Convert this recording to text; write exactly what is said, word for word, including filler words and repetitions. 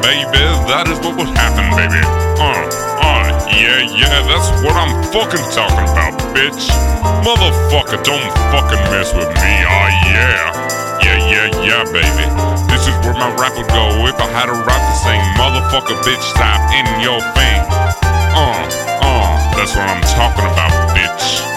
baby, that is what would happen, baby. Uh, uh, yeah, yeah, that's what I'm fucking talking about, bitch. Motherfucker, don't fucking mess with me, oh yeah. Yeah, yeah, yeah, baby. This is where my rap would go if I had a rap to sing. Motherfucker, bitch, stop in your thing. Uh, uh, that's what I'm talking about, bitch.